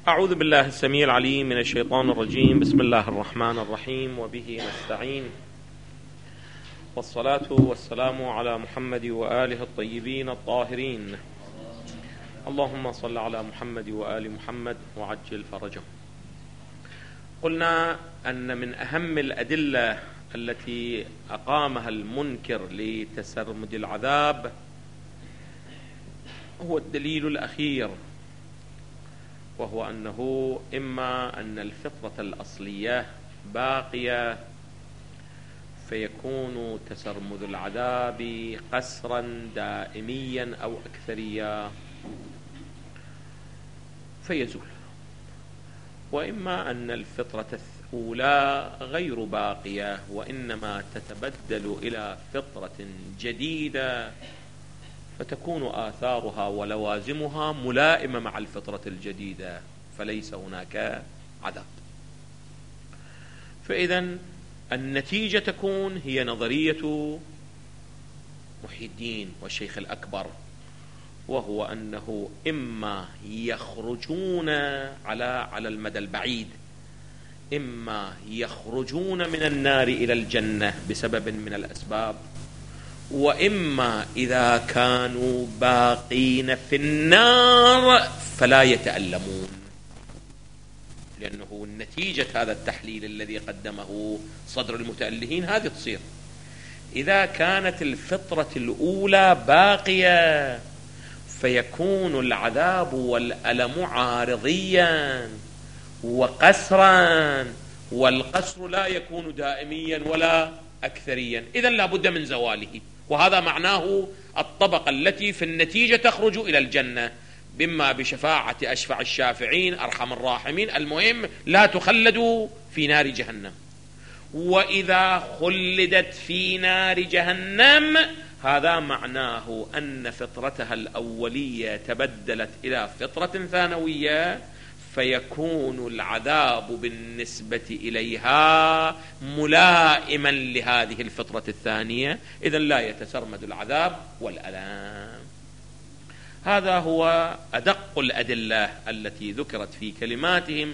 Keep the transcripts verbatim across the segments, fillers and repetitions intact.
أعوذ بالله السميع العليم من الشيطان الرجيم. بسم الله الرحمن الرحيم، وبه نستعين، والصلاة والسلام على محمد وآله الطيبين الطاهرين. اللهم صل على محمد وآل محمد وعجل فرجهم. قلنا أن من أهم الأدلة التي أقامها المنكر لتسرمد العذاب هو الدليل الأخير، وهو أنه إما أن الفطرة الأصلية باقية فيكون تسرمد العذاب قسرا دائميا أو أكثريا فيزول، وإما أن الفطرة الأولى غير باقية وإنما تتبدل إلى فطرة جديدة فتكون آثارها ولوازمها ملائمة مع الفطرة الجديدة فليس هناك عذاب. فإذن النتيجة تكون هي نظرية محي الدين والشيخ الأكبر، وهو أنه إما يخرجون على على المدى البعيد، إما يخرجون من النار إلى الجنة بسبب من الأسباب، وإما إذا كانوا باقين في النار فلا يتألمون، لأنه نتيجة هذا التحليل الذي قدمه صدر المتألهين هذه تصير. إذا كانت الفطرة الأولى باقية فيكون العذاب والألم عارضيا وقسرا، والقسر لا يكون دائميا ولا أكثريا، إذن لا بد من زواله. وهذا معناه الطبقة التي في النتيجة تخرج إلى الجنة، إما بشفاعة أشفع الشافعين أرحم الراحمين، المهم لا تخلدوا في نار جهنم. وإذا خلدت في نار جهنم هذا معناه أن فطرتها الأولية تبدلت إلى فطرة ثانوية، فيكون العذاب بالنسبة إليها ملائما لهذه الفطرة الثانية، إذن لا يتسرمد العذاب والألم. هذا هو أدق الأدلة التي ذكرت في كلماتهم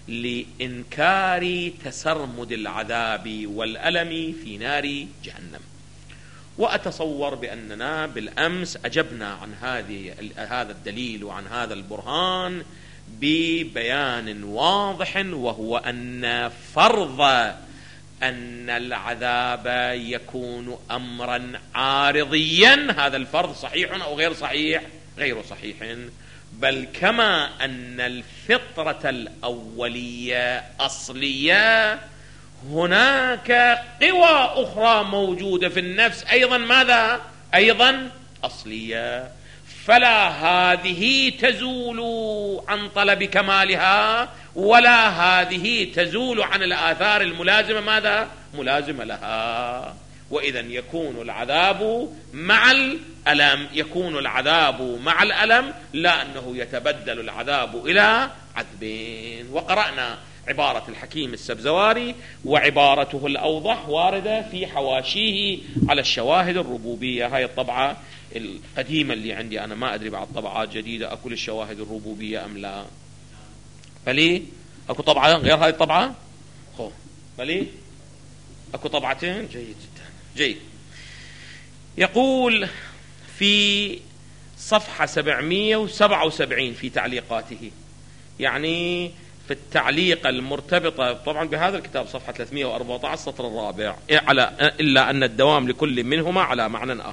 لإنكار تسرمد العذاب والألم في نار جهنم. وأتصور بأننا بالأمس أجبنا عن هذه هذا الدليل وعن هذا البرهان ببيان واضح، وهو أن فرض أن العذاب يكون أمرا عارضيا هذا الفرض صحيح أو غير صحيح؟ غير صحيح، بل كما أن الفطرة الأولية أصلية هناك قوى أخرى موجودة في النفس أيضا ماذا؟ أيضا أصلية، فلا هذه تزول عن طلب كمالها ولا هذه تزول عن الآثار الملازمة ماذا؟ ملازمة لها. وإذن يكون العذاب مع الألم، يكون العذاب مع الألم، لا أنه يتبدل العذاب إلى عذبين. وقرأنا عبارة الحكيم السبزواري وعبارته الأوضح واردة في حواشيه على الشواهد الربوبية. هاي الطبعة القديمة اللي عندي أنا، ما أدري بعد طبعات جديدة أكل الشواهد الربوبية أم لا. بلي أكو طبعة غير هاي الطبعة؟ خو بلي أكو طبعتين؟ جيد جدا جيد. يقول في صفحة سبعمائة وسبعة وسبعين في تعليقاته، يعني في التعليق المرتبطة طبعا بهذا الكتاب صفحة ثلاثمائة وأربعة عشر السطر الرابع، على إلا أن الدوام لكل منهما على معنى آخر.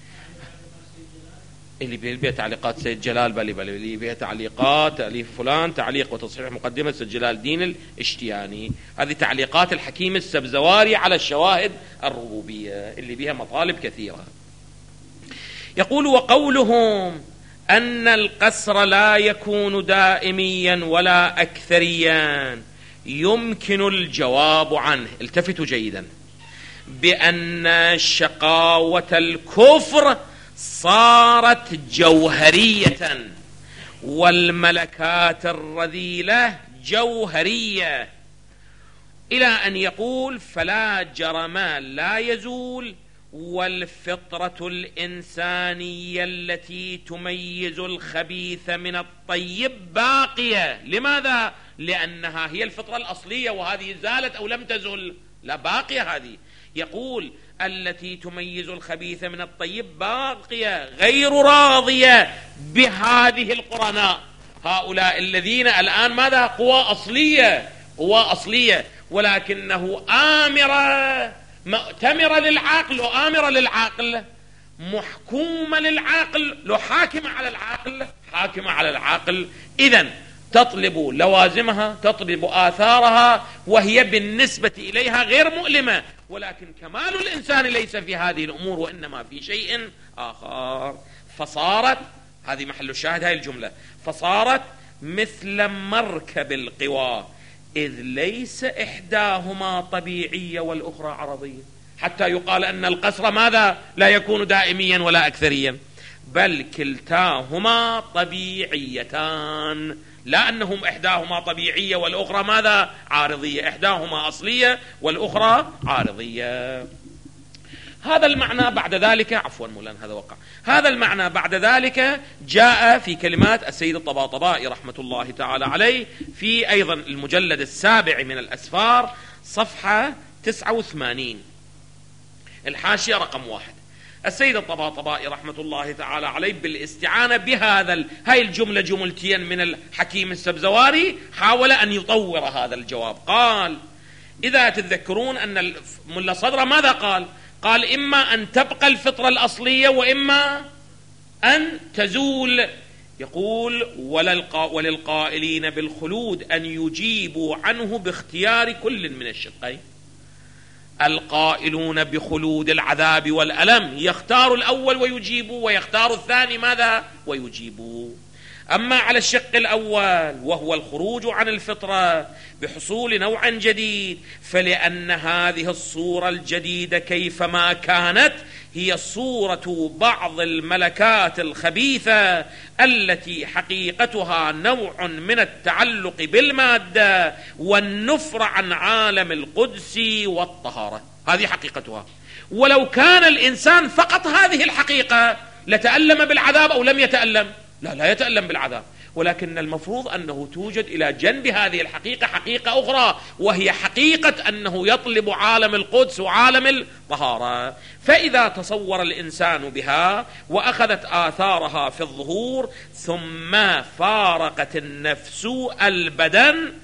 اللي بيها تعليقات سيد جلال بلي بلي اللي بيها تعليقات تأليف فلان تعليق وتصحيح مقدمة سيد جلال الدين الاشتياني، هذه تعليقات الحكيم السبزواري على الشواهد الربوبية اللي بيها مطالب كثيرة. يقول وقولهم أن القسر لا يكون دائميا ولا أكثريا يمكن الجواب عنه، التفتوا جيدا، بأن شقاوة الكفر صارت جوهرية والملكات الرذيلة جوهرية، إلى أن يقول فلا جرم لا يزول والفطرة الإنسانية التي تميز الخبيث من الطيب باقية. لماذا؟ لأنها هي الفطرة الأصلية، وهذه زالت أو لم تزل؟ لا، باقية هذه. يقول التي تميز الخبيث من الطيب باقية غير راضية بهذه القرناء. هؤلاء الذين الآن ماذا؟ قوى أصلية، قوى أصلية، ولكنه آمرة مؤتمرة للعقل وآمرة للعقل، محكومة للعقل، لو حاكمة على العقل، حاكمة على العقل. إذن تطلب لوازمها، تطلب آثارها، وهي بالنسبة إليها غير مؤلمة، ولكن كمال الإنسان ليس في هذه الأمور، وإنما في شيء آخر. فصارت، هذه محل الشاهد هذه الجملة، فصارت مثل مركب القوى، إذ ليس إحداهما طبيعية والأخرى عرضية، حتى يقال أن القصر ماذا؟ لا يكون دائميا ولا أكثريا، بل كلتاهما طبيعيتان، لا أنهم إحداهما طبيعية والأخرى ماذا؟ عارضية، إحداهما أصلية والأخرى عارضية. هذا المعنى بعد ذلك، عفوا مولانا هذا وقع، هذا المعنى بعد ذلك جاء في كلمات السيد الطباطبائي رحمة الله تعالى عليه في أيضا المجلد السابع من الأسفار صفحة تسعة وثمانين، الحاشية رقم واحد. السيد الطباطبائي رحمة الله تعالى عليه بالاستعانة بهذا ال... هاي الجملة جملتين من الحكيم السبزواري حاول أن يطور هذا الجواب. قال إذا تتذكرون أن ملا صدرة ماذا قال؟ قال إما أن تبقى الفطرة الأصلية وإما أن تزول. يقول وللقائلين بالخلود أن يجيبوا عنه باختيار كل من الشقين. القائلون بخلود العذاب والألم يختار الأول ويجيبوا، ويختار الثاني ماذا؟ ويجيبوا. أما على الشق الأول وهو الخروج عن الفطرة بحصول نوع جديد، فلأن هذه الصورة الجديدة كيفما كانت هي صورة بعض الملكات الخبيثة التي حقيقتها نوع من التعلق بالمادة والنفر عن عالم القدس والطهارة، هذه حقيقتها. ولو كان الإنسان فقط هذه الحقيقة لتألم بالعذاب أو لم يتألم؟ لا، لا يتألم بالعذاب، ولكن المفروض أنه توجد إلى جنب هذه الحقيقة حقيقة أخرى، وهي حقيقة أنه يطلب عالم القدس وعالم الطهارة. فإذا تصور الإنسان بها وأخذت آثارها في الظهور، ثم فارقت النفس البدن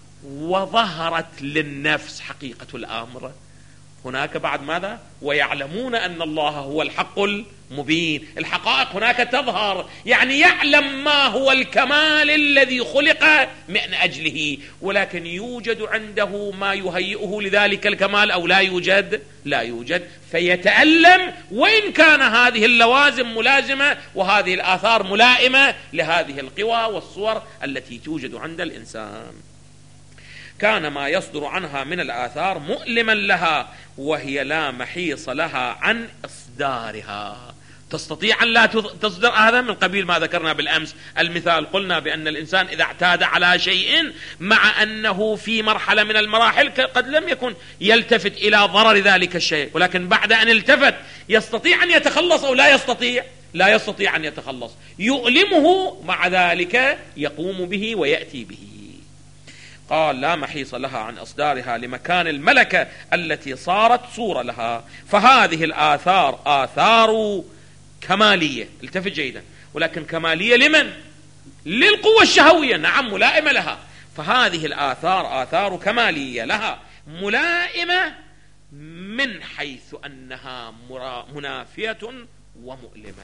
وظهرت للنفس حقيقة الأمر، هناك بعد ماذا؟ ويعلمون أن الله هو الحق المبين. الحقائق هناك تظهر، يعني يعلم ما هو الكمال الذي خلق من أجله، ولكن يوجد عنده ما يهيئه لذلك الكمال أو لا يوجد؟ لا يوجد، فيتألم وإن كان هذه اللوازم ملازمة وهذه الآثار ملائمة لهذه القوى والصور التي توجد عند الإنسان. كان ما يصدر عنها من الآثار مؤلما لها، وهي لا محيص لها عن إصدارها. تستطيع أن لا تصدر، هذا من قبيل ما ذكرنا بالأمس المثال، قلنا بأن الإنسان إذا اعتاد على شيء مع أنه في مرحلة من المراحل قد لم يكن يلتفت إلى ضرر ذلك الشيء، ولكن بعد أن التفت يستطيع أن يتخلص أو لا يستطيع؟ لا يستطيع أن يتخلص، يؤلمه، مع ذلك يقوم به ويأتي به. قال لا محيص لها عن إصدارها لمكان الملكة التي صارت صورة لها. فهذه الآثار آثار كمالية، التفت جيدا، ولكن كمالية لمن؟ للقوة الشهوية، نعم ملائمة لها. فهذه الآثار آثار كمالية لها ملائمة من حيث أنها منافية ومؤلمة.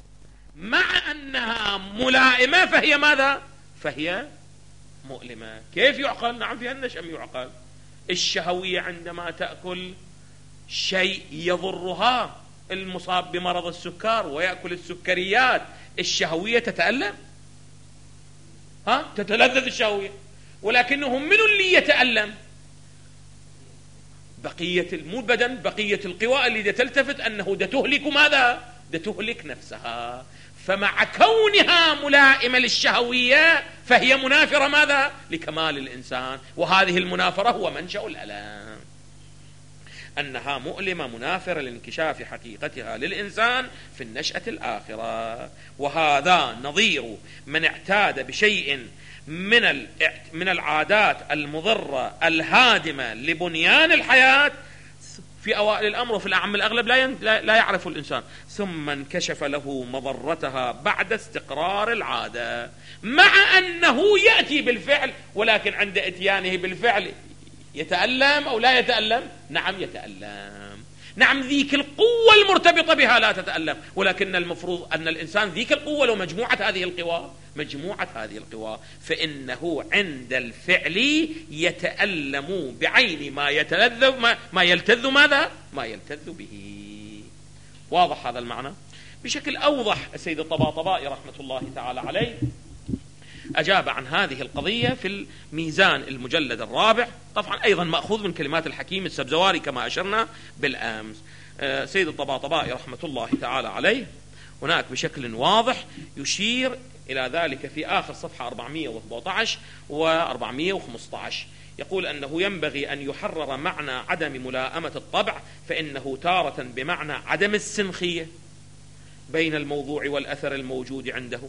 مع أنها ملائمة فهي ماذا؟ فهي مؤلمة. كيف يعقل؟ نعم في هالنشأ يعقل. الشهوية عندما تأكل شيء يضرها، المصاب بمرض السكر ويأكل السكريات، الشهوية تتألم؟ ها؟ تتلذذ الشهوية، ولكنه من اللي يتألم؟ بقية مو البدن، بقية القوى اللي تلتفت أنه ده تهلك ماذا؟ ده تهلك نفسها. فمع كونها ملائمة للشهوية فهي منافرة ماذا؟ لكمال الإنسان، وهذه المنافرة هو منشأ الألم. أنها مؤلمة منافرة لانكشاف حقيقتها للإنسان في النشأة الآخرة. وهذا نظير من اعتاد بشيء من من العادات المضرة الهادمة لبنيان الحياة في أوائل الأمر، وفي الأعم الأغلب لا لا يعرف الإنسان، ثم انكشف له مضرتها بعد استقرار العادة، مع أنه يأتي بالفعل، ولكن عند إتيانه بالفعل يتألم أو لا يتألم؟ نعم يتألم. نعم ذيك القوة المرتبطة بها لا تتألم، ولكن المفروض أن الإنسان ذيك القوة لو مجموعة هذه القوى مجموعة هذه القوى فإنه عند الفعل يتألم بعين ما يتلذذ ما, ما يلتذ ماذا؟ ما يلتذ به. واضح هذا المعنى؟ بشكل أوضح السيد الطباطبائي رحمة الله تعالى عليه أجاب عن هذه القضية في الميزان المجلد الرابع، طبعا أيضا مأخوذ من كلمات الحكيم السبزواري كما أشرنا بالأمس. سيد الطباطبائي رحمة الله تعالى عليه هناك بشكل واضح يشير إلى ذلك في آخر صفحة أربعمائة وسبعة عشر و أربعمائة وخمسة عشر، يقول أنه ينبغي أن يحرر معنى عدم ملائمة الطبع، فإنه تارة بمعنى عدم السنخية بين الموضوع والأثر الموجود عنده،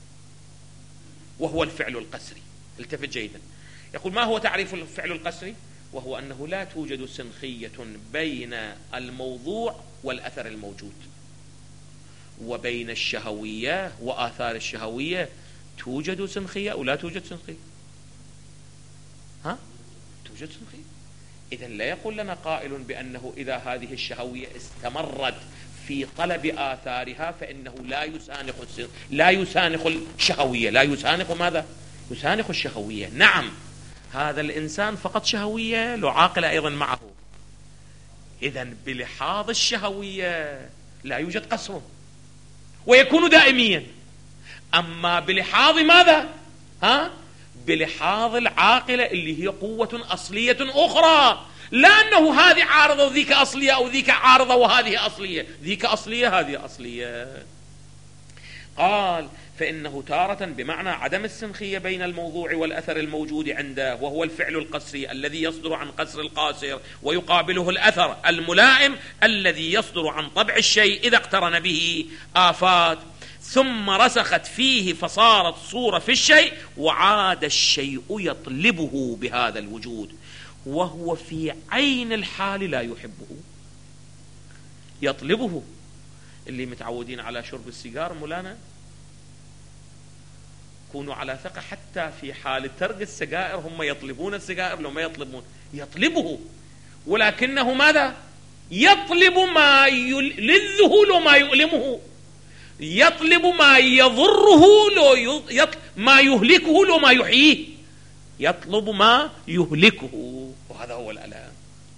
وهو الفعل القسري. التفت جيدا، يقول ما هو تعريف الفعل القسري؟ وهو أنه لا توجد سنخية بين الموضوع والأثر الموجود، وبين الشهوية وآثار الشهوية توجد سنخية أو لا توجد سنخية؟ ها؟ توجد سنخية. إذن لا يقول لنا قائل بأنه إذا هذه الشهوية استمرت في طلب آثارها فإنه لا يسانخ لا يسانخ الشهوية. لا يسانخ ماذا؟ يسانخ الشهوية. نعم هذا الإنسان فقط شهوية، لو عاقل أيضا معه، إذن بلحاظ الشهوية لا يوجد قصر ويكون دائميا. أما بلحاظ ماذا؟ ها؟ بلحاظ العاقلة اللي هي قوة أصلية أخرى، لا أنه هذه عارضة وذيك أصلية أو ذيك عارضة وهذه أصلية، ذيك أصلية هذه أصلية. قال فإنه تارة بمعنى عدم السنخية بين الموضوع والأثر الموجود عنده، وهو الفعل القسري الذي يصدر عن قسر القاصر، ويقابله الأثر الملائم الذي يصدر عن طبع الشيء إذا اقترن به آفات ثم رسخت فيه فصارت صورة في الشيء، وعاد الشيء يطلبه بهذا الوجود، وهو في عين الحال لا يحبه، يطلبه. اللي متعودين على شرب السيجار مولانا كونوا على ثقة حتى في حال ترك السجائر هم يطلبون السجائر، لو ما يطلبون يطلبه، ولكنه ماذا؟ يطلب ما يلذه لو ما يؤلمه، يطلب ما يضره لو يطلب ما يهلكه لو ما يحييه، يطلب ما يهلكه، وهذا هو الألم،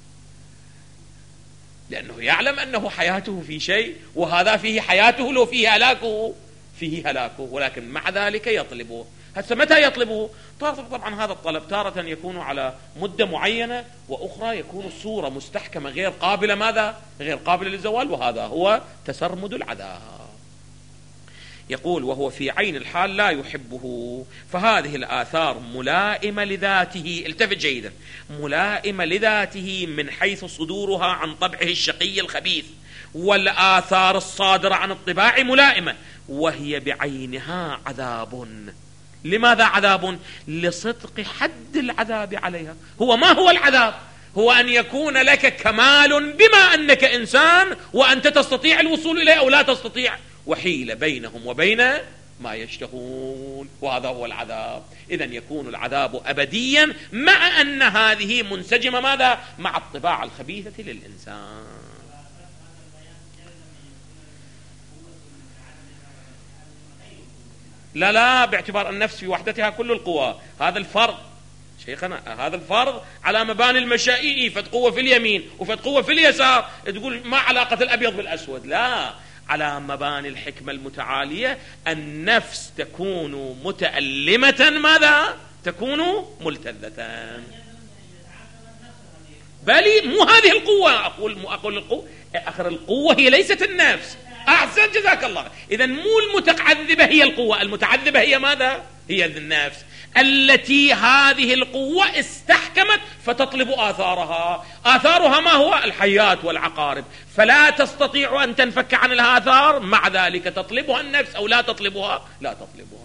لأنه يعلم أنه حياته في شيء وهذا فيه حياته لو فيه هلاكه فيه هلاكه، ولكن مع ذلك يطلبه. هسه متى يطلبه؟ طبعا هذا الطلب تارة يكون على مدة معينة، وأخرى يكون الصورة مستحكمة غير قابلة ماذا؟ غير قابلة للزوال، وهذا هو تسرمد العذاب. يقول وهو في عين الحال لا يحبه، فهذه الآثار ملائمة لذاته، التفت جيدا، ملائمة لذاته من حيث صدورها عن طبعه الشقي الخبيث، والآثار الصادرة عن الطباع ملائمة، وهي بعينها عذاب. لماذا عذاب؟ لصدق حد العذاب عليها. هو ما هو العذاب؟ هو أن يكون لك كمال بما أنك إنسان وأنت تستطيع الوصول إليه أو لا تستطيع، وحيل بينهم وبين ما يشتهون، وهذا هو العذاب. إذن يكون العذاب أبديا مع أن هذه منسجمة ماذا؟ مع الطباع الخبيثة للإنسان. لا لا باعتبار النفس في وحدتها كل القوى، هذا الفرض شيخنا، هذا الفرض على مباني المشائي، فد قوة في اليمين وفد قوة في اليسار، تقول ما علاقة الأبيض بالأسود، لا، على مباني الحكمة المتعالية النفس تكون متألمة ماذا؟ تكون ملتذة. بل مو هذه القوة، أقول مو أقول القوة، آخر القوة هي ليست النفس. أحسن جزاك الله. إذن مو المتعذبة هي القوة، المتعذبة هي ماذا؟ هي النفس التي هذه القوة استح استحكمت فتطلب آثارها. آثارها ما هو؟ الحيات والعقارب، فلا تستطيع أن تنفك عن الآثار، مع ذلك تطلبها النفس أو لا تطلبها؟ لا تطلبها.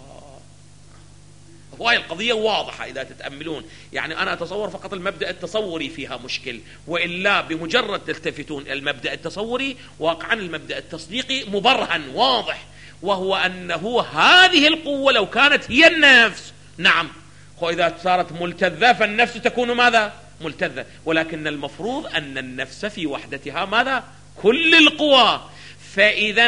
وهي القضية واضحة إذا تتأملون. يعني أنا أتصور فقط المبدأ التصوري فيها مشكل، وإلا بمجرد تلتفتون إلى المبدأ التصوري واقعا المبدأ التصديقي مبرهن واضح، وهو أنه هذه القوة لو كانت هي النفس، نعم، وإذا صارت ملتذة فالنفس تكون ماذا؟ ملتذة، ولكن المفروض أن النفس في وحدتها ماذا؟ كل القوى. فإذا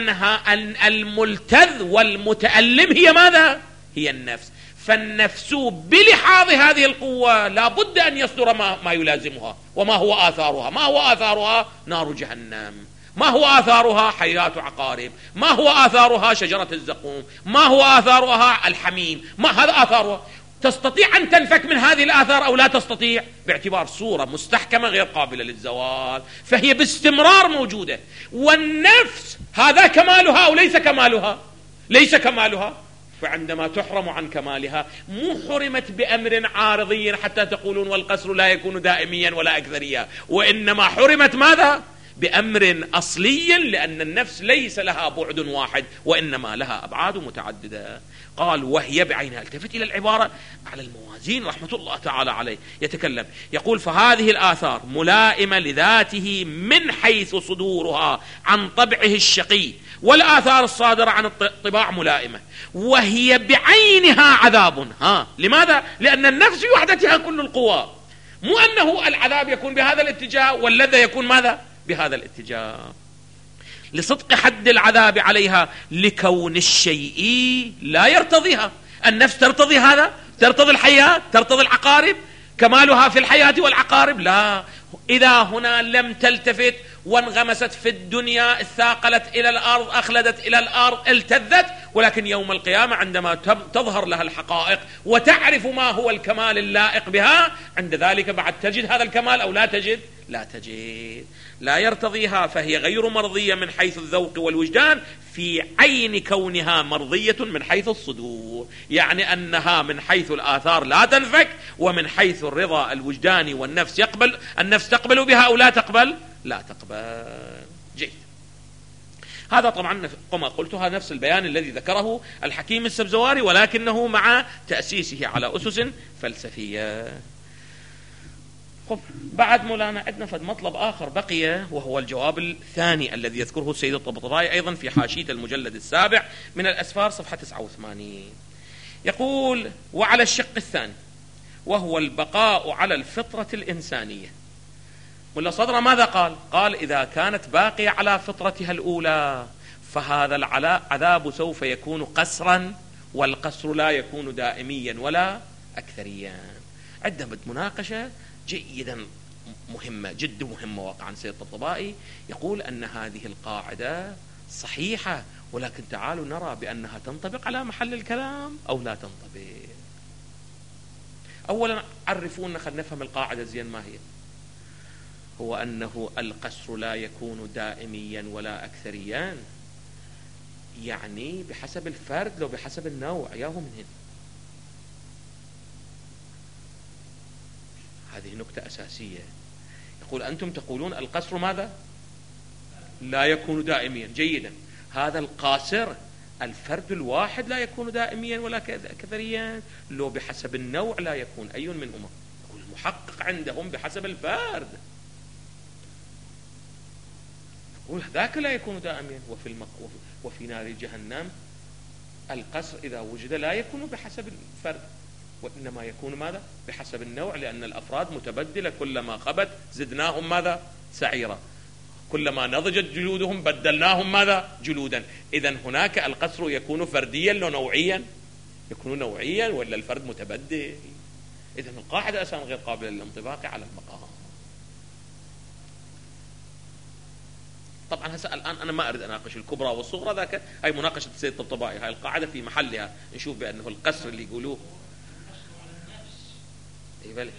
الملتذ والمتألم هي ماذا؟ هي النفس. فالنفس بلحاظ هذه القوة لا بد أن يصدر ما, ما يلازمها. وما هو آثارها؟ ما هو آثارها؟ نار جهنم. ما هو آثارها؟ حيات عقارب. ما هو آثارها؟ شجرة الزقوم. ما هو آثارها؟ الحميم. ما هذا آثارها؟ تستطيع أن تنفك من هذه الآثار أو لا تستطيع؟ باعتبار صورة مستحكمة غير قابلة للزوال، فهي باستمرار موجودة. والنفس هذا كمالها أو ليس كمالها؟ ليس كمالها. فعندما تحرم عن كمالها مو حرمت بأمر عارضي حتى تقولون والقصر لا يكون دائميا ولا أكثريا، وإنما حرمت ماذا؟ بأمر أصلي، لأن النفس ليس لها بعد واحد وإنما لها أبعاد متعددة. قال وهي بعينها. التفت إلى العبارة على الموازين رحمة الله تعالى عليه، يتكلم يقول فهذه الآثار ملائمة لذاته من حيث صدورها عن طبعه الشقي، والآثار الصادرة عن الطباع ملائمة، وهي بعينها عذاب. ها لماذا؟ لأن النفس في وحدتها كل القوى، مو أنه العذاب يكون بهذا الاتجاه واللذة يكون ماذا؟ بهذا الاتجاه. لصدق حد العذاب عليها لكون الشيء لا يرتضيها. النفس ترتضي هذا؟ ترتضي الحياة؟ ترتضي العقارب؟ كمالها في الحياة والعقارب؟ لا. إذا هنا لم تلتفت وانغمست في الدنيا، اثاقلت إلى الأرض، أخلدت إلى الأرض، التذت، ولكن يوم القيامة عندما تظهر لها الحقائق وتعرف ما هو الكمال اللائق بها، عند ذلك بعد تجد هذا الكمال أو لا تجد؟ لا تجد. لا يرتضيها، فهي غير مرضية من حيث الذوق والوجدان، في عين كونها مرضية من حيث الصدور، يعني أنها من حيث الآثار لا تنفك، ومن حيث الرضا الوجداني والنفس يقبل، النفس تقبل بها أو لا تقبل؟ لا تقبل. جيد. هذا طبعا كما قلتها نفس البيان الذي ذكره الحكيم السبزواري، ولكنه مع تأسيسه على أسس فلسفية. بعد مولانا عندنا فد مطلب آخر بقي، وهو الجواب الثاني الذي يذكره السيد الطبطبائي أيضا في حاشية المجلد السابع من الأسفار صفحة تسعة وثمانين. يقول وعلى الشق الثاني وهو البقاء على الفطرة الإنسانية. ولا صدر ماذا قال؟ قال إذا كانت باقية على فطرتها الأولى فهذا العذاب سوف يكون قسرا، والقسر لا يكون دائميا ولا أكثريا. عندنا مناقشة جيدا مهمة، جد مهمة واقعا. سيد الطبطبائي يقول أن هذه القاعدة صحيحة، ولكن تعالوا نرى بأنها تنطبق على محل الكلام أو لا تنطبق. أولا عرفونا، خلينا نفهم القاعدة زين ما هي. هو أنه القسر لا يكون دائميا ولا أكثريا، يعني بحسب الفرد لو بحسب النوع ياهم من هنا. هذه نكتة أساسية. يقول أنتم تقولون القسر ماذا؟ لا يكون دائميا. جيدا. هذا القاسر الفرد الواحد لا يكون دائميا ولا كثريا، لو بحسب النوع لا يكون أي منهما. يقول المحقق عندهم بحسب الفرد، يقول ذاك لا يكون دائميا. وفي المق... وفي نار جهنم القسر إذا وجد لا يكون بحسب الفرد، وإنما يكون ماذا؟ بحسب النوع، لأن الأفراد متبدلة، كلما خبت زدناهم ماذا؟ سعيرا، كلما نضجت جلودهم بدلناهم ماذا؟ جلودا. إذن هناك القسر يكون فرديا لو نوعيا؟ يكون نوعيا ولا الفرد متبدل؟ إذن القاعدة أساسا غير قابلة للانطباق على المقام. طبعا هسه الآن أنا ما أريد أناقش الكبرى والصغرى، ذاك هاي مناقشة السيد الطبطبائي، هاي القاعدة في محلها. نشوف بأنه القسر اللي يقولوه إيه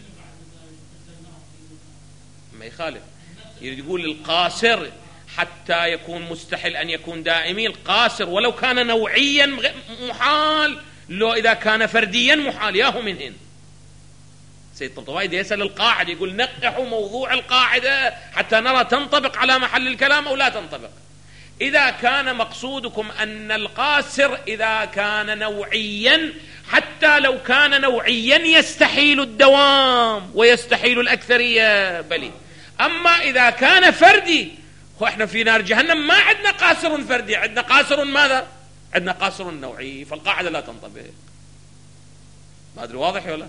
ما يخالف، يقول القاسر حتى يكون مستحيل أن يكون دائمي. القاسر ولو كان نوعيا محال، لو إذا كان فرديا محال، ياهو من هن سيد الطبطبائي يسأل القاعدة يقول نقحوا موضوع القاعدة حتى نرى تنطبق على محل الكلام أو لا تنطبق. إذا كان مقصودكم أن القاصر إذا كان نوعيا، حتى لو كان نوعيا يستحيل الدوام ويستحيل الأكثرية بلي. أما إذا كان فردي، هو إحنا في نار جهنم ما عندنا قاصر فردي، عندنا قاصر ماذا؟ عندنا قاصر نوعي، فالقاعدة لا تنطبق. ما أدري واضح ولا؟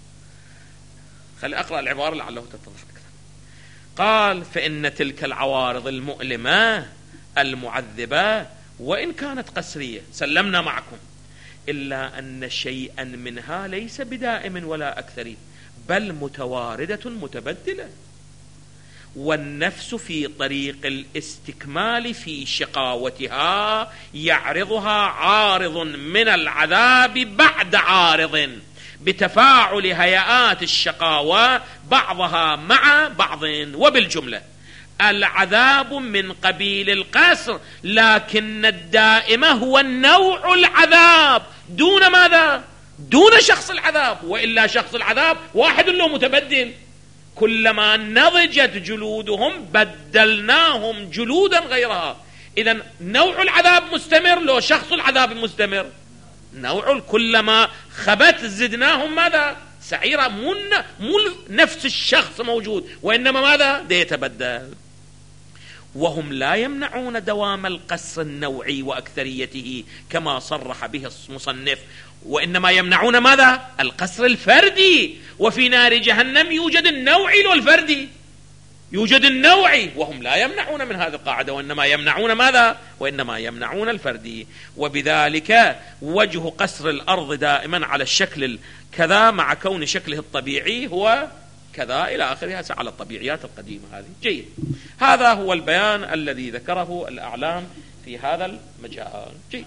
خلي أقرأ العبارة لعله تتضح أكثر. قال: فإن تلك العوارض المؤلمة المعذبة وإن كانت قسرية سلمنا معكم، إلا أن شيئا منها ليس بدائم ولا أكثري، بل متواردة متبدلة، والنفس في طريق الاستكمال في شقاوتها يعرضها عارض من العذاب بعد عارض بتفاعل هيئات الشقاوة بعضها مع بعض. وبالجملة العذاب من قبيل القصر، لكن الدائم هو النوع العذاب دون ماذا؟ دون شخص العذاب، وإلا شخص العذاب واحد له متبدل، كلما نضجت جلودهم بدلناهم جلودا غيرها. إذن نوع العذاب مستمر، لو شخص العذاب مستمر. نوع كلما خبت زدناهم ماذا؟ سعيرا. مو مو نفس الشخص موجود، وإنما ماذا؟ ده يتبدل. وهم لا يمنعون دوام القصر النوعي وأكثريته كما صرح به المصنف، وإنما يمنعون ماذا؟ القصر الفردي. وفي نار جهنم يوجد النوعي والفردي، يوجد النوعي، وهم لا يمنعون من هذه القاعدة، وإنما يمنعون ماذا؟ وإنما يمنعون الفردي. وبذلك وجه قصر الأرض دائما على الشكل كذا مع كون شكله الطبيعي هو كذا إلى آخرها على الطبيعيات القديمة هذه. جيد، هذا هو البيان الذي ذكره الأعلام في هذا المجال. جيد،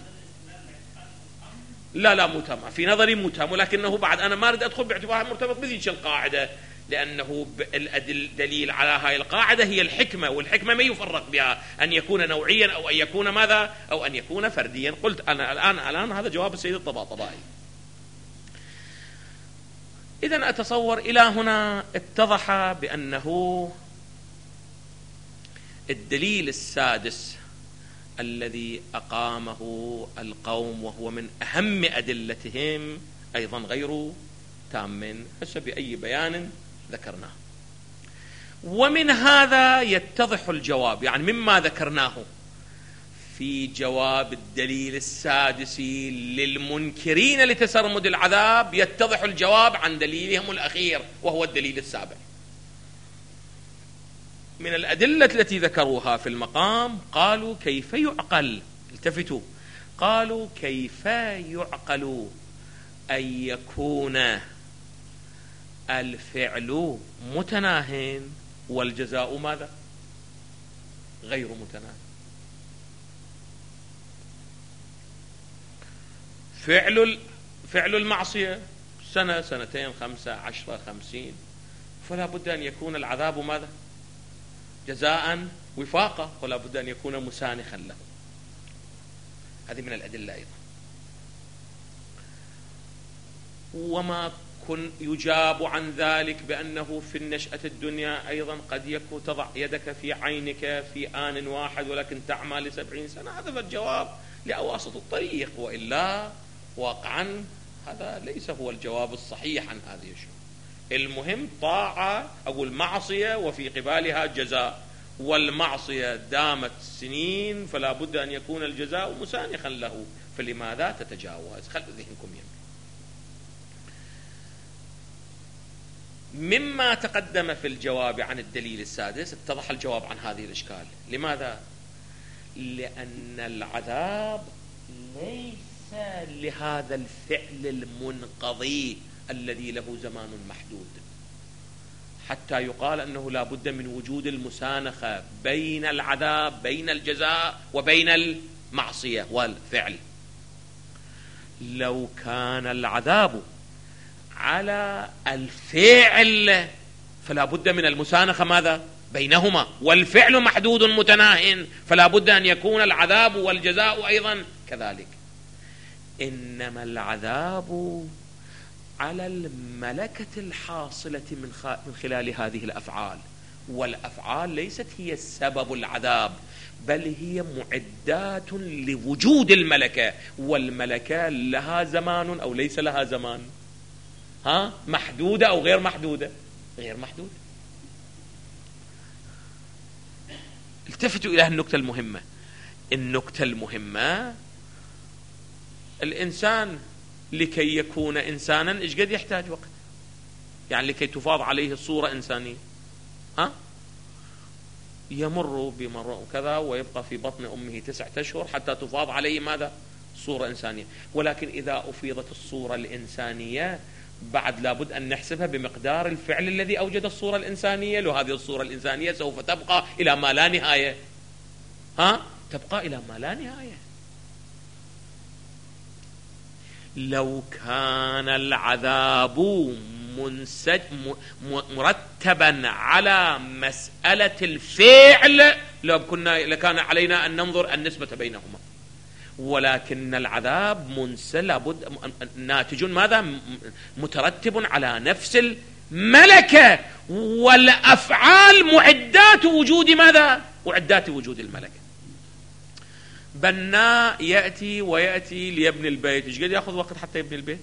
لا لا متهم، في نظري متهم، ولكنه بعد أنا ما أريد أدخل باعتبارها مرتبط بذيك القاعدة، لأنه الدليل على هاي القاعدة هي الحكمة، والحكمة ما يفرق بها أن يكون نوعيا أو أن يكون ماذا؟ أو أن يكون فرديا. قلت أنا الآن الآن هذا جواب السيد الطباطبائي. إذن أتصور إلى هنا اتضح بأنه الدليل السادس الذي أقامه القوم وهو من أهم أدلتهم أيضا غير تام حسب أي بيان ذكرناه. ومن هذا يتضح الجواب، يعني مما ذكرناه في جواب الدليل السادس للمنكرين لتسرمد العذاب يتضح الجواب عن دليلهم الأخير وهو الدليل السابع. من الأدلة التي ذكروها في المقام قالوا: كيف يعقل؟ التفتوا، قالوا: كيف يعقل أن يكون الفعل متناهٍ والجزاء ماذا؟ غير متناهٍ. فعل فعل المعصية سنة سنتين خمسة عشرة خمسين، فلا بد أن يكون العذاب ماذا؟ جزاء وفاقا، ولا بد أن يكون مسانخا له. هذه من الأدلة أيضا. وما كن يجاب عن ذلك بأنه في النشأة الدنيا أيضا قد يكون تضع يدك في عينك في آن واحد ولكن تعمى لسبعين سنة. هذا الجواب لأواسط الطريق، وإلا واقعا هذا ليس هو الجواب الصحيح عن هذه الشيء. المهم طاعة أو المعصية وفي قبالها جزاء، والمعصية دامت سنين فلا بد أن يكون الجزاء مسانخا له، فلماذا تتجاوز؟ خلوا ذهنكم يمين. مما تقدم في الجواب عن الدليل السادس اتضح الجواب عن هذه الإشكال. لماذا؟ لأن العذاب ليس لهذا الفعل المنقضي الذي له زمان محدود حتى يقال أنه لا بد من وجود المسانخة بين العذاب بين الجزاء وبين المعصية والفعل. لو كان العذاب على الفعل فلا بد من المسانخة ماذا؟ بينهما، والفعل محدود متناهٍ فلا بد أن يكون العذاب والجزاء أيضا كذلك. إنما العذاب على الملكة الحاصلة من, خ... من خلال هذه الأفعال. والأفعال ليست هي السبب العذاب، بل هي معدات لوجود الملكة. والملكة لها زمان أو ليس لها زمان؟ ها؟ محدودة أو غير محدودة؟ غير محدودة. التفتوا إلى النكتة المهمة. النكتة المهمة، الإنسان لكي يكون إنسانا إيش قد يحتاج وقت؟ يعني لكي تفاض عليه الصورة إنسانية، ها؟ يمر بمر وكذا ويبقى في بطن أمه تسعة أشهر حتى تفاض عليه ماذا؟ صورة إنسانية. ولكن إذا أفيضت الصورة الإنسانية بعد لابد أن نحسبها بمقدار الفعل الذي أوجد الصورة الإنسانية. لو هذه الصورة الإنسانية سوف تبقى إلى ما لا نهاية، ها؟ تبقى إلى ما لا نهاية. لو كان العذاب منسج مرتبا على مسألة الفعل لو كنا لكان علينا أن ننظر النسبة بينهما، ولكن العذاب منسل لابد ناتج ماذا؟ مترتب على نفس الملكة، والأفعال معدات وجود ماذا؟ معدات وجود الملكة. بناء يأتي ويأتي ليبني البيت، ايش قد يأخذ وقت حتى يبني البيت؟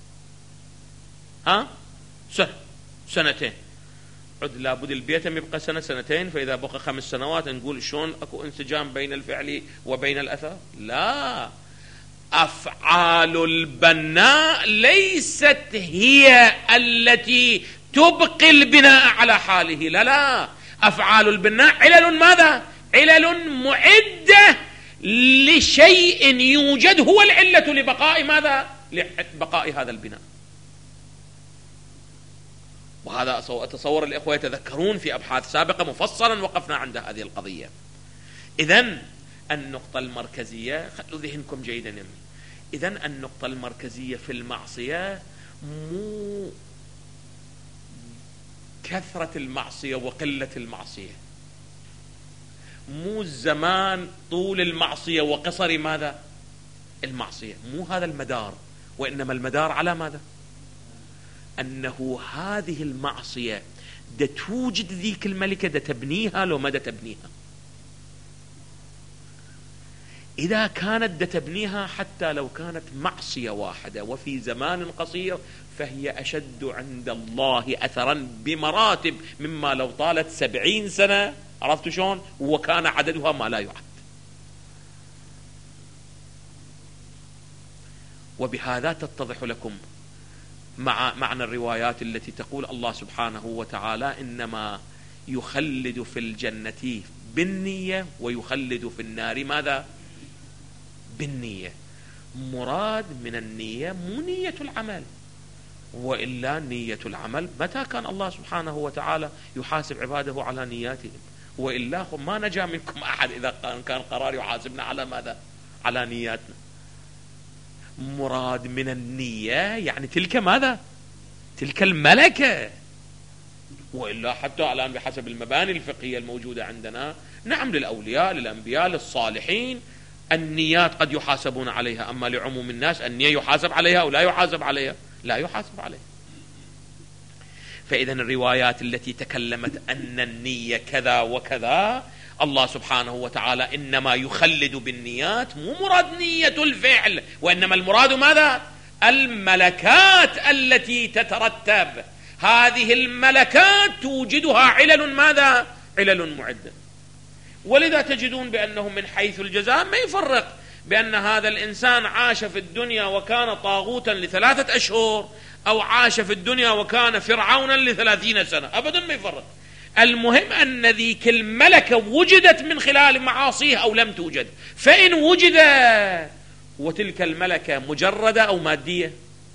ها؟ سنة سنتين. عد لابد البيت يبقى سنة سنتين، فإذا بقى خمس سنوات نقول شلون أكو انسجام بين الفعل وبين الأثر؟ لا، أفعال البناء ليست هي التي تبقي البناء على حاله، لا لا، أفعال البناء علل ماذا؟ علل معدة لشيء يوجد هو العلة لبقاء ماذا؟ لبقاء هذا البناء. وهذا أتصور الإخوة يتذكرون في أبحاث سابقة مفصلا وقفنا عند هذه القضية. إذن النقطة المركزية، خلوا ذهنكم جيدا يمي. إذن النقطة المركزية في المعصية مو كثرة المعصية وقلة المعصية، مو الزمان طول المعصية وقصر ماذا؟ المعصية، مو هذا المدار، وإنما المدار على ماذا؟ أنه هذه المعصية دا توجد ذيك الملكة، دا تبنيها لو ما دا تبنيها. إذا كانت دا تبنيها حتى لو كانت معصية واحدة وفي زمان قصير فهي أشد عند الله أثرا بمراتب مما لو طالت سبعين سنة، عرفتوا شون؟ وكان عددها ما لا يعد. وبهذا تتضح لكم مع معنى الروايات التي تقول الله سبحانه وتعالى إنما يخلد في الجنة بالنية ويخلد في النار ماذا؟ بالنية. مراد من النية مو نية العمل، وإلا نية العمل متى كان الله سبحانه وتعالى يحاسب عباده على نياتهم؟ وإلا ما نجا منكم أحد إذا كان قرار يحاسبنا على ماذا؟ على نياتنا. مراد من النية يعني تلك ماذا؟ تلك الملكة. وإلا حتى الآن بحسب المباني الفقهية الموجودة عندنا، نعم للأولياء للأنبياء للصالحين النيات قد يحاسبون عليها، أما لعموم الناس النية يحاسب عليها أو لا يحاسب عليها؟ لا يحاسب عليها. فإذا الروايات التي تكلمت أن النية كذا وكذا، الله سبحانه وتعالى إنما يخلد بالنيات، مو مراد نية الفعل، وإنما المراد ماذا؟ الملكات التي تترتب. هذه الملكات توجدها علل ماذا؟ علل معدة. ولذا تجدون بأنهم من حيث الجزاء ما يفرق بأن هذا الإنسان عاش في الدنيا وكان طاغوتا لثلاثة أشهر أو عاش في الدنيا وكان فرعونا لثلاثين سنة، أبدا ما يفرق. المهم أن ذيك الملكة وجدت من خلال معاصيه أو لم توجد. فإن وجدت وتلك الملكة مجردة أو مادية،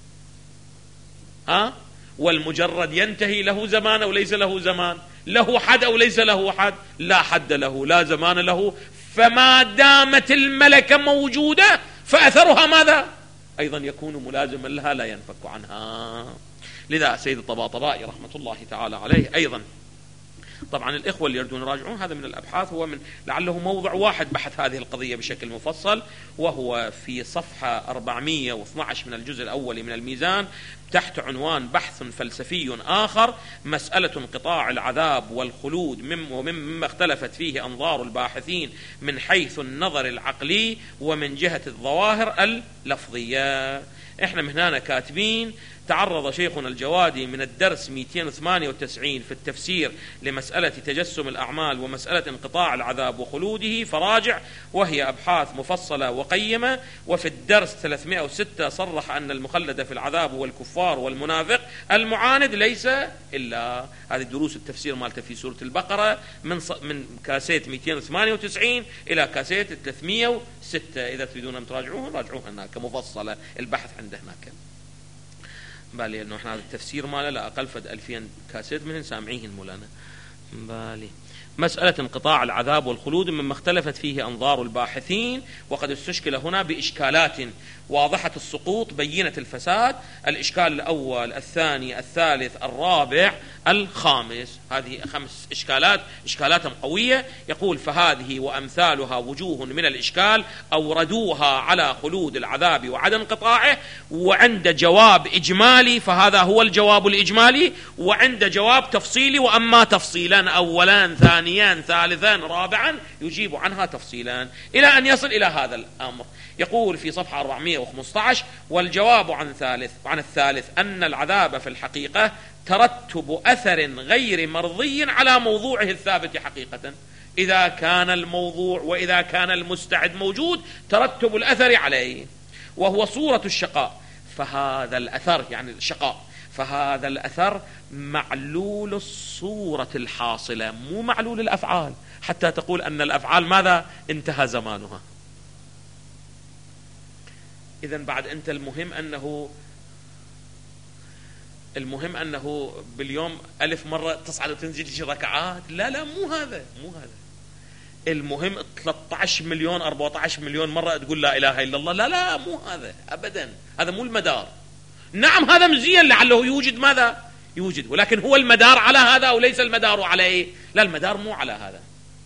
ها؟ والمجرد ينتهي، له زمان أو ليس له زمان؟ له حد أو ليس له حد؟ لا حد له لا زمان له. فما دامت الملكة موجودة فأثرها ماذا؟ أيضا يكون ملازما لها لا ينفك عنها. لذا سيد الطباطبائي رحمة الله تعالى عليه أيضا طبعا الإخوة اللي يريدون يراجعون هذا من الأبحاث، هو من لعله موضع واحد بحث هذه القضية بشكل مفصل، وهو في صفحة أربعمئة واثني عشر من الجزء الأول من الميزان تحت عنوان بحث فلسفي آخر، مسألة انقطاع العذاب والخلود ومما اختلفت فيه أنظار الباحثين من حيث النظر العقلي ومن جهة الظواهر اللفظية. احنا من هنا كاتبين: تعرض شيخنا الجوادي من الدرس مئتين وثمانية وتسعين في التفسير لمسألة تجسم الأعمال ومسألة انقطاع العذاب وخلوده فراجع، وهي أبحاث مفصلة وقيمة. وفي الدرس ثلاثمئة وستة صرح أن المخلد في العذاب والكفار والمنافق المعاند ليس إلا هذه دروس التفسير مالته في سورة البقرة من من كاسيت مئتين وثمانية وتسعين إلى كاسيت ثلاثمئة وستة. إذا تريدون أن تراجعوه راجعوه هناك مفصلة، البحث عنده هناك. بالي انه احنا هذا التفسير ماله لا اقل فد ألفين كاسيت منهن سامعيهن مولانا. بالي مسألة انقطاع العذاب والخلود مما اختلفت فيه أنظار الباحثين، وقد استشكل هنا بإشكالات واضحة السقوط بينة الفساد. الإشكال الأول، الثاني، الثالث، الرابع، الخامس. هذه خمس إشكالات، إشكالات قوية. يقول: فهذه وأمثالها وجوه من الإشكال أوردوها على خلود العذاب وعدم انقطاعه، وعند جواب إجمالي فهذا هو الجواب الإجمالي، وعند جواب تفصيلي وأما تفصيلا أولا ثانيا ثالثا رابعا يجيب عنها تفصيلا إلى أن يصل إلى هذا الأمر. يقول في صفحة أربعمئة وخمسة عشر: والجواب عن ثالث عن الثالث أن العذاب في الحقيقة ترتب أثر غير مرضي على موضوعه الثابت حقيقة. إذا كان الموضوع وإذا كان المستعد موجود ترتب الأثر عليه، وهو صورة الشقاء. فهذا الأثر يعني الشقاء، فهذا الأثر معلول الصورة الحاصلة مو معلول الأفعال، حتى تقول أن الأفعال ماذا؟ انتهى زمانها. إذن بعد أنت المهم أنه المهم أنه باليوم ألف مرة تصعد وتنزل شي ركعات. لا لا مو هذا مو هذا المهم ثلاثة عشر مليون أربعة عشر مليون مرة تقول لا إله إلا الله. لا لا مو هذا أبدا، هذا مو المدار. نعم هذا مزيان لعله يوجد ماذا؟ يوجد، ولكن هو المدار على هذا أو ليس المدار عليه؟ لا، المدار مو على هذا،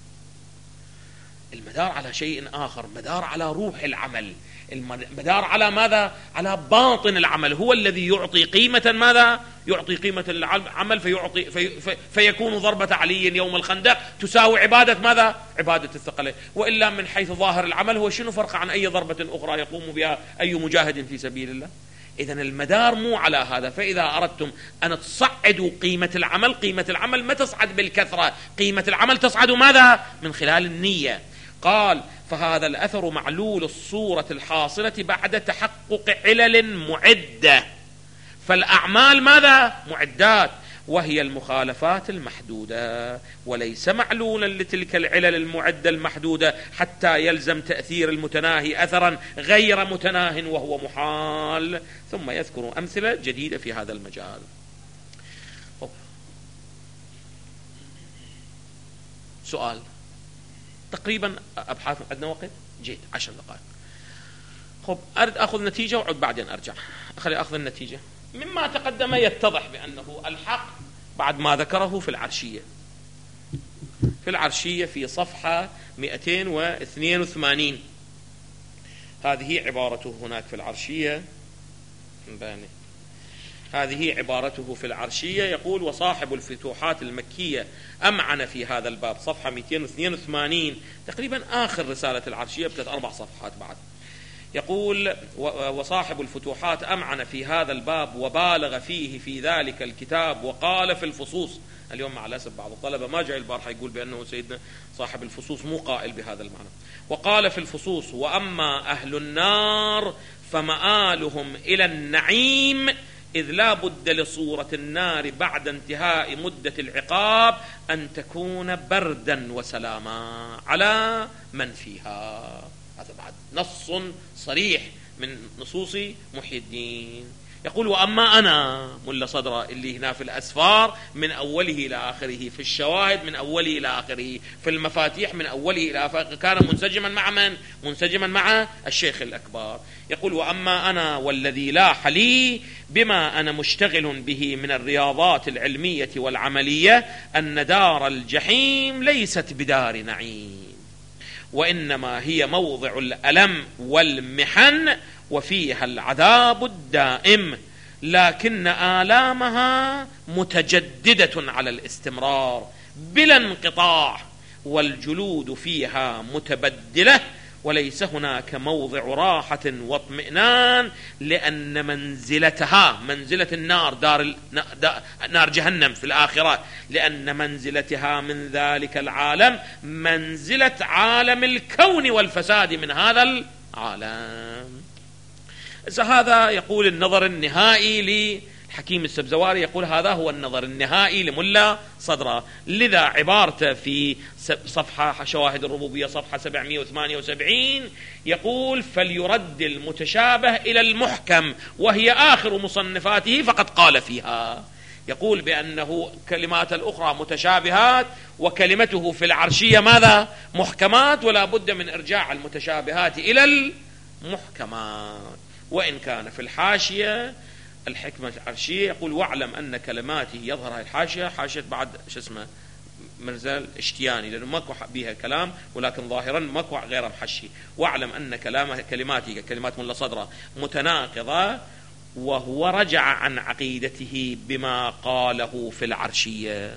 المدار على شيء آخر، مدار على روح العمل، المدار على ماذا؟ على باطن العمل، هو الذي يعطي قيمة ماذا؟ يعطي قيمة العمل فيعطي في في فيكون ضربة علي يوم الخندق تساوي عبادة ماذا؟ عبادة الثقلين. وإلا من حيث ظاهر العمل هو شنو فرق عن أي ضربة أخرى يقوم بها أي مجاهد في سبيل الله؟ إذن المدار مو على هذا. فإذا أردتم أن تصعدوا قيمة العمل، قيمة العمل ما تصعد بالكثرة، قيمة العمل تصعد ماذا؟ من خلال النية. قال: فهذا الأثر معلول الصورة الحاصلة بعد تحقق علل معدة. فالأعمال ماذا؟ معدات، وهي المخالفات المحدودة، وليس معلولا لتلك العلل المعدة المحدودة حتى يلزم تأثير المتناهي أثرا غير متناه وهو محال. ثم يذكر أمثلة جديدة في هذا المجال. سؤال تقريبا أبحاث عندنا وقت جيد عشر دقائق. خب أرد أخذ نتيجة وعد بعدين أرجع. خلي أخذ النتيجة. مما تقدم يتضح بأنه الحق بعد ما ذكره في العرشية في العرشية في صفحة مئتين واثنين وثمانين. هذه عبارته هناك في العرشية، هذه عبارته في العرشية. يقول: وصاحب الفتوحات المكية أمعن في هذا الباب، صفحة مئتين واثنين وثمانين، تقريبا آخر رسالة العرشية بثلاث أربع صفحات بعد. يقول: وصاحب الفتوحات أمعن في هذا الباب وبالغ فيه في ذلك الكتاب وقال في الفصوص. اليوم مع الأسف بعض الطلبة ما جاء البارحة يقول بأنه سيدنا صاحب الفصوص مو قائل بهذا المعنى. وقال في الفصوص: وأما أهل النار فمآلهم إلى النعيم، إذ لا بد لصورة النار بعد انتهاء مدة العقاب أن تكون بردا وسلاما على من فيها. هذا بعد نص صريح من نصوص محي الدين. يقول وأما أنا ملا صدرة اللي هنا في الأسفار من أوله إلى آخره، في الشواهد من أوله إلى آخره، في المفاتيح من أوله إلى آخره، كان منسجما مع من؟ منسجما مع الشيخ الأكبر. يقول وأما أنا والذي لاح لي بما أنا مشتغل به من الرياضات العلمية والعملية أن دار الجحيم ليست بدار نعيم، وإنما هي موضع الألم والمحن وفيها العذاب الدائم، لكن آلامها متجددة على الاستمرار بلا انقطاع، والجلود فيها متبدلة، وليس هناك موضع راحة واطمئنان، لأن منزلتها منزلة النار دار نار جهنم في الآخرة، لأن منزلتها من ذلك العالم منزلة عالم الكون والفساد من هذا العالم. هذا يقول النظر النهائي للحكيم السبزواري، يقول هذا هو النظر النهائي لملا صدرة. لذا عبارته في صفحة شواهد الربوبية صفحة سبعمائة وثمانية وسبعين يقول فليرد المتشابه إلى المحكم وهي آخر مصنفاته فقد قال فيها، يقول بأنه كلمات الأخرى متشابهات وكلمته في العرشية ماذا؟ محكمات، ولا بد من إرجاع المتشابهات إلى المحكمات. وإن كان في الحاشية الحكمة العرشية يقول واعلم أن كلماته يظهر الحاشية حاشية بعد شو اسمه مرزال اشتياني، لأنه ماكو بها كلام ولكن ظاهرا ماكو غير محشي. واعلم أن كلامه كلماته كلمات ملا صدرة متناقضة، وهو رجع عن عقيدته بما قاله في العرشية.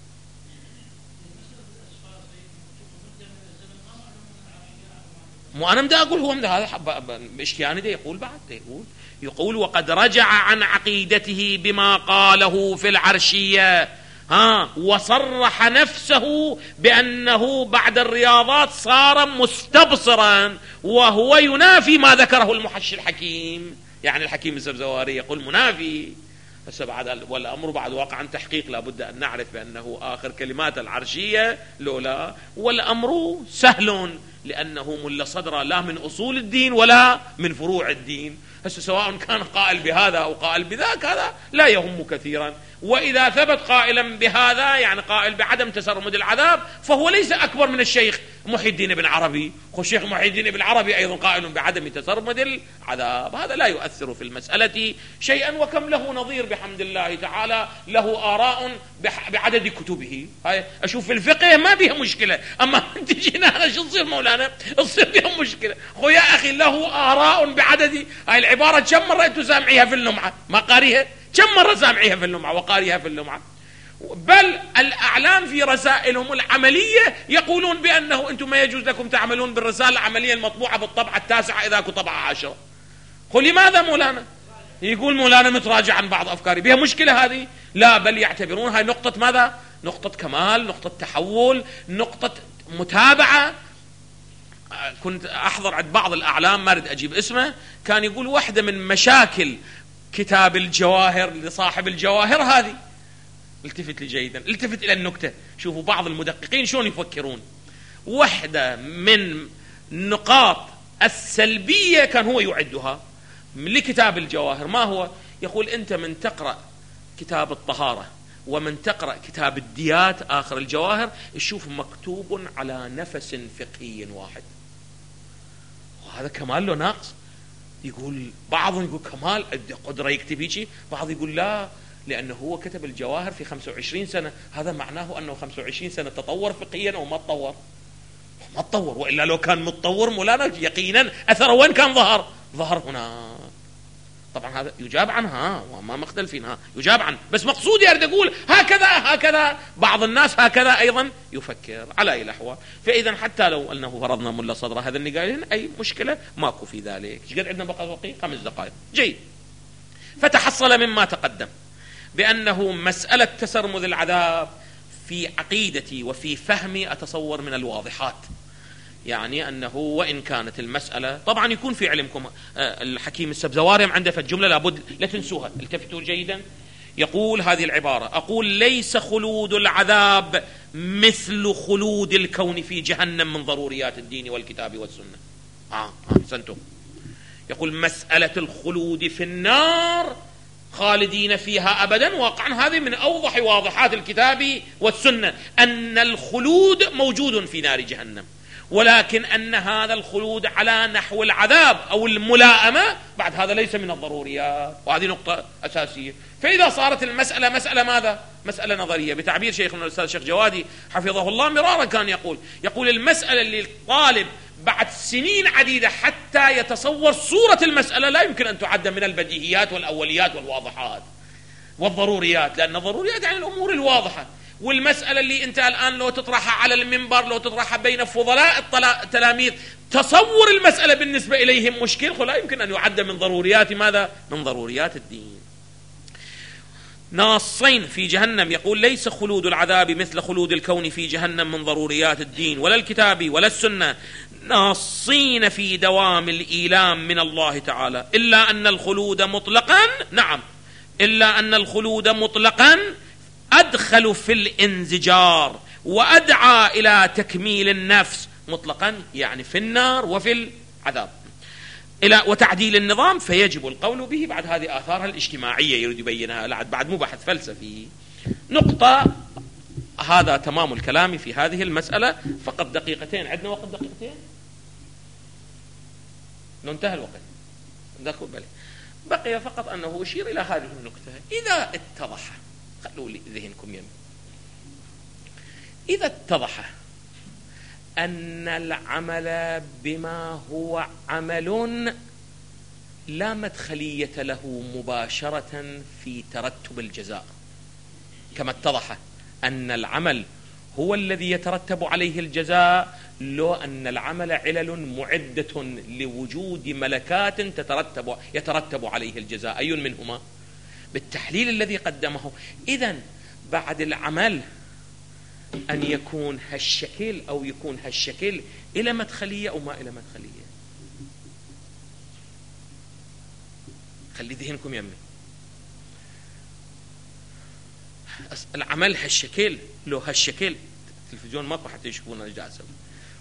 مو أنا بدي أقول هو هذا اشتياني ده يقول بعد ده يقول يقول وقد رجع عن عقيدته بما قاله في العرشية، ها وصرح نفسه بأنه بعد الرياضات صار مستبصرا، وهو ينافي ما ذكره المحشي الحكيم، يعني الحكيم السبزواري يقول منافي. بس بعد والأمر بعد واقع عن تحقيق لابد أن نعرف بأنه آخر كلمات العرشية لولا، والأمر سهل لأنه ملا صدرة لا من أصول الدين ولا من فروع الدين. هسه سواء كان قائل بهذا أو قائل بذاك هذا لا يهم كثيرا، وإذا ثبت قائلا بهذا يعني قائل بعدم تسرمد العذاب فهو ليس أكبر من الشيخ محي الدين بن عربي، والشيخ محي الدين بن عربي أيضا قائل بعدم تسرمد العذاب. هذا لا يؤثر في المسألة شيئا، وكم له نظير بحمد الله تعالى، له آراء بعدد كتبه. هاي أشوف في الفقه ما بيها مشكلة، أما تجينا أنا شو تصير مولانا تصير بيها مشكلة. خو يا أخي له آراء بعدد، هاي العبارة كم مرة أنتم سامعيها في اللمعة ما قاريها؟ كم مرة سامعيها في اللمعة وقاريها في اللمعة؟ بل الأعلام في رسائلهم العملية يقولون بأنه أنتم ما يجوز لكم تعملون بالرسالة العملية المطبوعة بالطبعة التاسعة إذا كنت طبعة عشرة. قل لماذا مولانا؟ يقول مولانا متراجع عن بعض أفكاري، بها مشكلة هذه؟ لا، بل يعتبرون هاي نقطة ماذا؟ نقطة كمال، نقطة تحول، نقطة متابعة. كنت أحضر عند بعض الأعلام ما أريد أجيب اسمه، كان يقول واحدة من مشاكل كتاب الجواهر لصاحب الجواهر هذه، التفت لي جيدا، التفت إلى النكتة، شوفوا بعض المدققين شلون يفكرون. واحدة من نقاط السلبية كان هو يعدها لكتاب الجواهر، ما هو؟ يقول أنت من تقرأ كتاب الطهارة ومن تقرأ كتاب الديات آخر الجواهر تشوف مكتوب على نفس فقهي واحد، وهذا كمال له ناقص. يقول بعضهم يقول كمال قدرة يكتب هيك، بعض يقول لا لأنه هو كتب الجواهر في خمسة وعشرين سنة، هذا معناه أنه خمسة وعشرين سنة تطور فقهيا أو ما تطور؟ ما تطور، وإلا لو كان متطور مولانا يقينا أثر وين كان ظهر؟ ظهر هنا. طبعا هذا يجاب عنها وما مختلفينها يجاب عنه، بس مقصودي أريد أقول هكذا هكذا بعض الناس هكذا أيضا يفكر على أي الأحوال. فإذا حتى لو أنه فرضنا ملا صدرة هذا اللي قايلين أي مشكلة ماكو في ذلك. ايش قد عندنا بقى وقي؟ خمس دقائق. جيد. فتحصل مما تقدم بأنه مسألة تسرمد العذاب في عقيدتي وفي فهمي أتصور من الواضحات، يعني أنه وإن كانت المسألة طبعا يكون في علمكم الحكيم السبزواري عنده في الجملة لابد لا تنسوها، التفتوا جيدا. يقول هذه العبارة، أقول ليس خلود العذاب مثل خلود الكون في جهنم من ضروريات الدين والكتاب والسنة. آه أحسنتم. يقول مسألة الخلود في النار خالدين فيها أبدا، واقعا هذه من أوضح واضحات الكتاب والسنة أن الخلود موجود في نار جهنم، ولكن أن هذا الخلود على نحو العذاب أو الملائمة بعد هذا ليس من الضروريات، وهذه نقطة أساسية. فإذا صارت المسألة مسألة ماذا؟ مسألة نظرية، بتعبير شيخنا الأستاذ شيخ جوادي حفظه الله مرارا كان يقول يقول المسألة اللي الطالب بعد سنين عديدة حتى يتصور صورة المسألة لا يمكن أن تعد من البديهيات والأوليات والواضحات والضروريات، لأن الضروريات يعني الأمور الواضحة. والمسألة اللي أنت الآن لو تطرحها على المنبر، لو تطرحها بين فضلاء التلاميذ، تصور المسألة بالنسبة إليهم مشكل، لا يمكن أن يعد من ضروريات ماذا؟ من ضروريات الدين. ناصين في جهنم يقول ليس خلود العذاب مثل خلود الكون في جهنم من ضروريات الدين ولا الكتاب ولا السنة، ناصين في دوام الإيلام من الله تعالى، إلا أن الخلود مطلقا، نعم إلا أن الخلود مطلقا أدخل في الانزجار وأدعى إلى تكميل النفس مطلقا، يعني في النار وفي العذاب، إلى وتعديل النظام، فيجب القول به. بعد هذه آثارها الاجتماعية يريد يبينها، بعد مو بحث فلسفي. نقطة، هذا تمام الكلام في هذه المسألة. فقط دقيقتين، عندنا وقت دقيقتين؟ لو انتهى الوقت دقوا بالي. بقي فقط أنه أشير إلى هذه النقطة. إذا اتضح، خلوا لي ذهنكم يمين، إذا اتضح أن العمل بما هو عمل لا مدخلية له مباشرة في ترتب الجزاء، كما اتضح أن العمل هو الذي يترتب عليه الجزاء، لو أن العمل علل معدة لوجود ملكات تترتب يترتب عليه الجزاء، أي منهما؟ بالتحليل الذي قدمه. إذن بعد العمل أن يكون هالشكل أو يكون هالشكل إلى مدخلية أو ما إلى مدخلية. خلي ذهنكم يمي. العمل هالشكل، لو هالشكل التلفزيون ماكو حتى يشوفون ايش قاعد اسوي.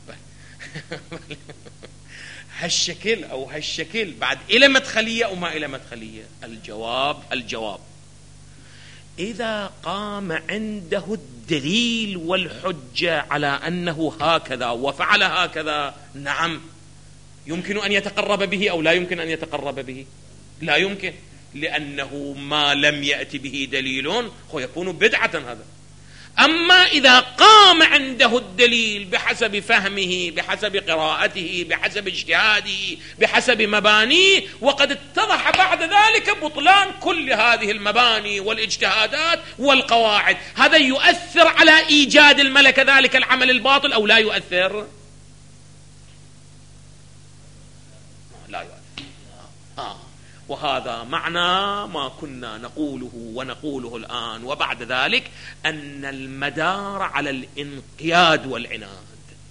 هالشكل أو هالشكل بعد إلى مدخلية أو ما إلى مدخلية. الجواب الجواب إذا قام عنده الدليل والحجة على أنه هكذا وفعل هكذا، نعم يمكن أن يتقرب به أو لا يمكن أن يتقرب به؟ لا يمكن، لأنه ما لم يأتي به دليل هو يكون بدعة هذا. أما إذا قام عنده الدليل بحسب فهمه، بحسب قراءته، بحسب اجتهاده، بحسب مبانيه، وقد اتضح بعد ذلك بطلان كل هذه المباني والاجتهادات والقواعد، هذا يؤثر على إيجاد الملك ذلك العمل الباطل أو لا يؤثر؟ لا يؤثر. آه. وهذا معنى ما كنا نقوله ونقوله الآن وبعد ذلك، أن المدار على الانقياد والعناد،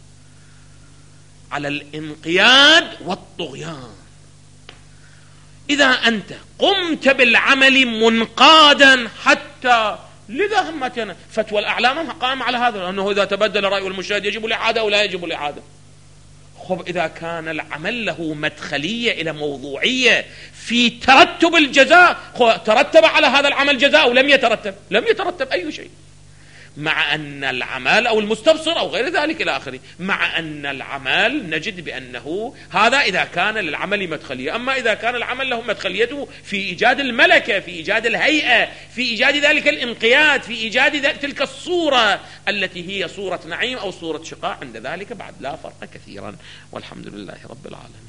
على الانقياد والطغيان. إذا أنت قمت بالعمل منقادا حتى، لذا همتنا فتوى الأعلام قام على هذا، أنه إذا تبدل رأي المجتهد يجب الإعادة أو لا يجب الإعادة. خب إذا كان العمل له مدخلية إلى موضوعية في ترتب الجزاء، ترتب على هذا العمل جزاء أو لم يترتب؟ لم يترتب أي شيء، مع أن العمل أو المستبصر أو غير ذلك إلى آخره، مع أن العمل نجد بأنه هذا إذا كان للعمل مدخلية. أما إذا كان العمل له مدخليته في إيجاد الملكة، في إيجاد الهيئة، في إيجاد ذلك الانقياد، في إيجاد تلك الصورة التي هي صورة نعيم أو صورة شقاء، عند ذلك بعد لا فرق كثيرا، والحمد لله رب العالمين.